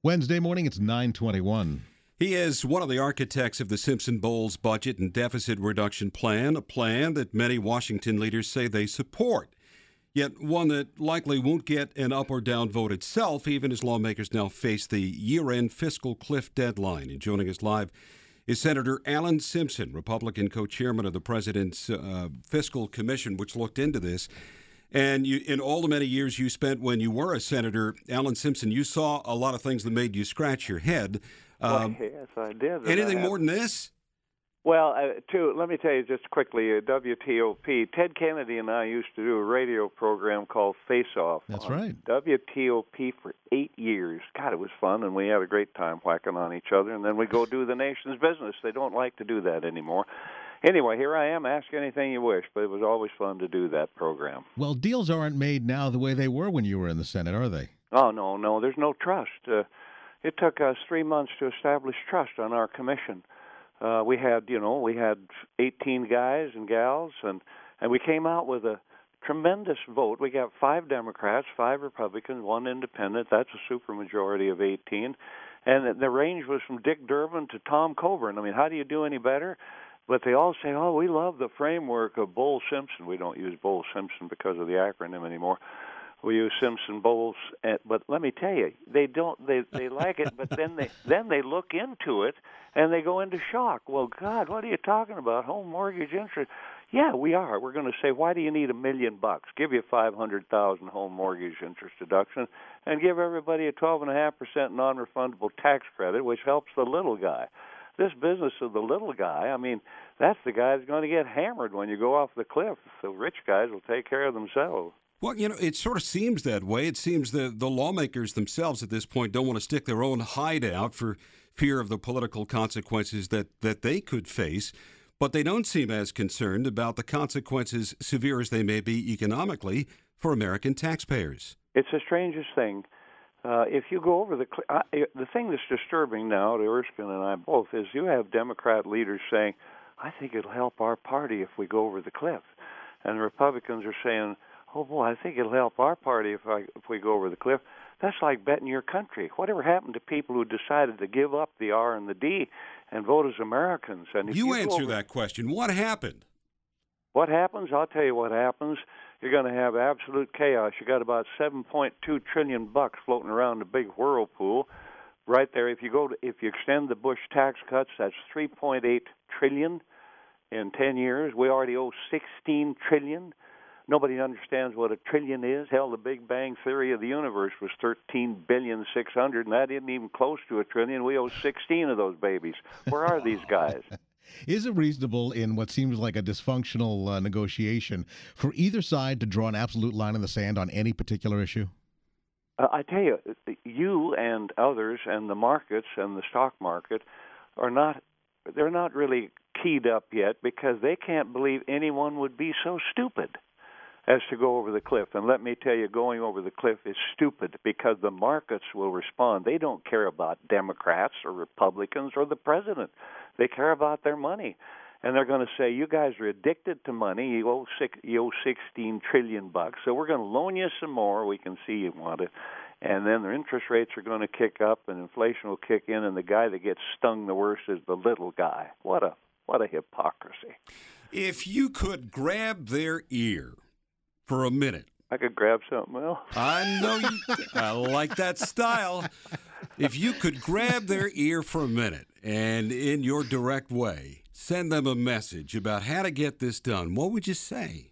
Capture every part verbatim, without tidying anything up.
Wednesday morning, it's nine twenty-one. He is one of the architects of the Simpson-Bowles budget and deficit reduction plan, a plan that many Washington leaders say they support, yet one that likely won't get an up or down vote itself, even as lawmakers now face the year-end fiscal cliff deadline. And joining us live is Senator Alan Simpson, Republican co-chairman of the President's uh, Fiscal Commission, which looked into this. And you, in all the many years you spent when you were a senator, Alan Simpson, you saw a lot of things that made you scratch your head. Um, well, yes, I did. Anything I more than this? Well, uh, too, let me tell you just quickly, uh, W T O P. Ted Kennedy and I used to do a radio program called Face Off. That's on right. W T O P for eight years. God, it was fun, and we had a great time whacking on each other, and then we go do the nation's business. They don't like to do that anymore. Anyway, here I am. Ask anything you wish, but it was always fun to do that program. Well, deals aren't made now the way they were when you were in the Senate, are they? Oh, no, no. There's no trust. Uh, it took us three months to establish trust on our commission. Uh, we had, you know, we had eighteen guys and gals, and, and we came out with a tremendous vote. We got five Democrats, five Republicans, one independent. That's a supermajority of eighteen. And the range was from Dick Durbin to Tom Coburn. I mean, how do you do any better? But they all say, oh, we love the framework of Bowles-Simpson. We don't use Bowles-Simpson because of the acronym anymore. We use Simpson-Bowles. But let me tell you, they don't. They they like it, but then they then they look into it and they go into shock. Well, God, what are you talking about? Home mortgage interest? Yeah, we are. We're going to say, why do you need a million bucks? Give you five hundred thousand home mortgage interest deduction, and give everybody a twelve and a half percent non-refundable tax credit, which helps the little guy. This business of the little guy, I mean, that's the guy that's going to get hammered when you go off the cliff. The rich guys will take care of themselves. Well, you know, it sort of seems that way. It seems that the lawmakers themselves at this point don't want to stick their own hide out for fear of the political consequences that, that they could face, but they don't seem as concerned about the consequences, severe as they may be economically, for American taxpayers. It's the strangest thing. Uh, if you go over the uh, the thing that's disturbing now to Erskine and I both is you have Democrat leaders saying, I think it'll help our party if we go over the cliff. And the Republicans are saying, oh, boy, I think it'll help our party if, I, if we go over the cliff. That's like betting your country. Whatever happened to people who decided to give up the R and the D and vote as Americans? And if you, you answer over, that question. What happened? What happens? I'll tell you what happens. You're going to have absolute chaos. You got about seven point two trillion bucks floating around the big whirlpool right there. If you go to, if you extend the Bush tax cuts, that's three point eight trillion in ten years. We already owe sixteen trillion. Nobody understands what a trillion is. Hell, the Big Bang Theory of the universe was thirteen billion six hundred, and that isn't even close to a trillion. We owe sixteen of those babies. Where are these guys? Is it reasonable in what seems like a dysfunctional uh, negotiation for either side to draw an absolute line in the sand on any particular issue? Uh, I tell you, you and others and the markets and the stock market are not, they're not really keyed up yet because they can't believe anyone would be so stupid as to go over the cliff. And let me tell you, going over the cliff is stupid because the markets will respond. They don't care about Democrats or Republicans or the president. They care about their money. And they're going to say, you guys are addicted to money. You owe, six, you owe sixteen trillion bucks, so we're going to loan you some more. We can see you want it. And then their interest rates are going to kick up and inflation will kick in, and the guy that gets stung the worst is the little guy. What a what a hypocrisy. If you could grab their ear for a minute. I could grab something else. I know you. I like that style. If you could grab their ear for a minute and in your direct way send them a message about how to get this done, what would you say?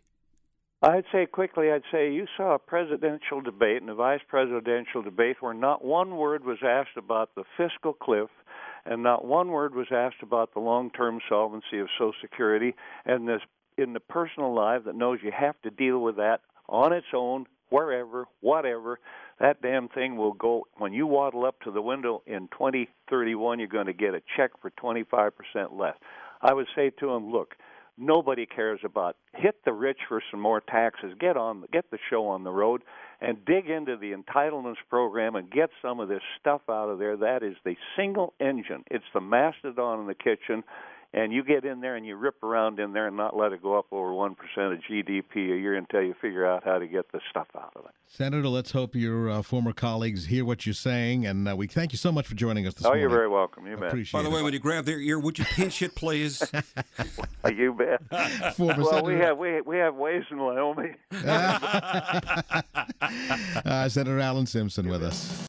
I'd say quickly, I'd say you saw a presidential debate and a vice presidential debate where not one word was asked about the fiscal cliff and not one word was asked about the long-term solvency of Social Security and this in the personal life that knows you have to deal with that on its own, wherever, whatever. That damn thing will go. When you waddle up to the window in twenty thirty-one, you're going to get a check for twenty-five percent less. I would say to them, look, nobody cares about hit the rich for some more taxes. Get on, get the show on the road, and dig into the entitlements program and get some of this stuff out of there. That is the single engine. It's the mastodon in the kitchen. and you get in there and you rip around in there and not let it go up over one percent of G D P a year until you figure out how to get the stuff out of it. Senator, let's hope your uh, former colleagues hear what you're saying, and uh, we thank you so much for joining us this oh, morning. you're very welcome. You bet. Appreciate By the it. way, when you grab their ear, would you pinch it, please? You bet. Former Well, we Senator- have we we have ways in Wyoming. uh, Senator Alan Simpson with us.